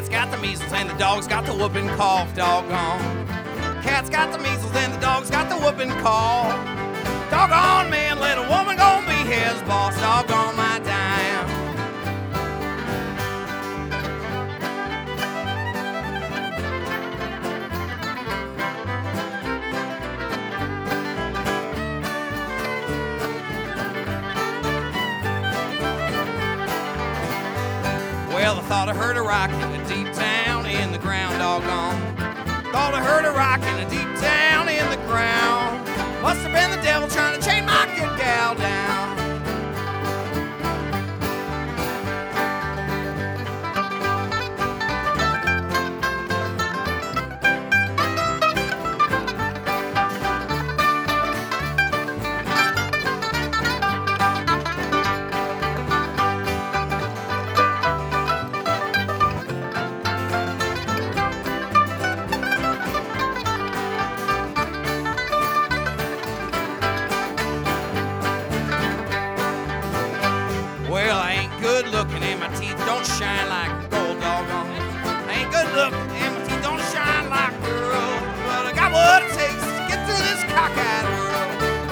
cat's got the measles and the dog's got the whooping cough, doggone. Cat's got the measles and the dog's got the whooping cough. Doggone man, little woman gon' be his boss, doggone my dime. Well, I thought I heard a rock in a deep down in the ground, doggone. Thought I heard a rock in a deep down in the ground. Must have been the devil trying to chain my good gal down. Well, I ain't good looking and my teeth don't shine like gold, doggone. I ain't good looking and my teeth don't shine like pearl, but I got what it takes to get through this cockeyed world.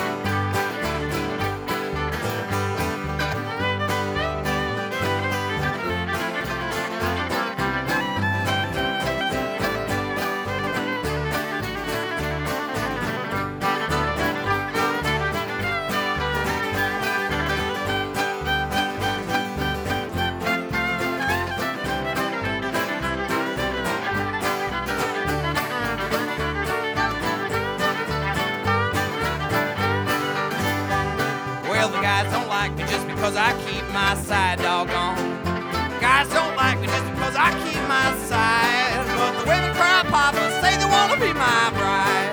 Well, the guys don't like me just because I keep my side, doggone. Guys don't like me just because I keep my side. But the women cry papa, say they want to be my bride.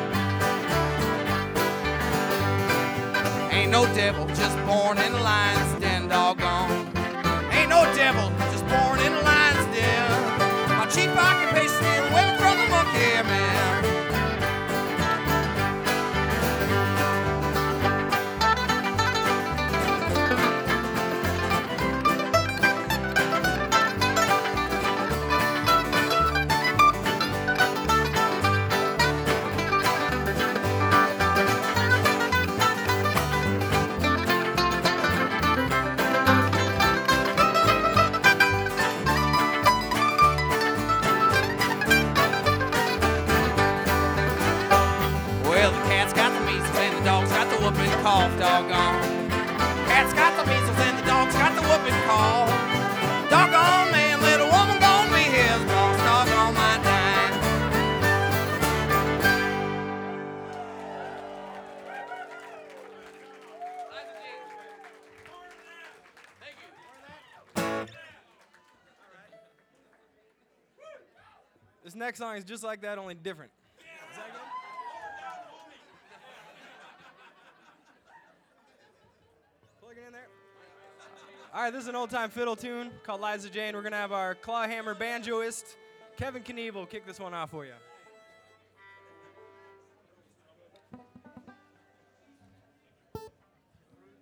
Ain't no devil just born in the lion's den, doggone. Ain't no devil just born in the lion's den. My chief occupation is stealing women from the monkey man. Well, the cat's got the measles and the dog's got the whooping cough, doggone. Cat's got the measles and the dog's got the whooping cough. Doggone man, little woman gon' be his boss, doggone my dime. This next song is just like that, only different. Is that good? Plug it in there. All right, this is an old-time fiddle tune called Liza Jane. We're going to have our clawhammer banjoist, Kevin Knievel, kick this one off for you.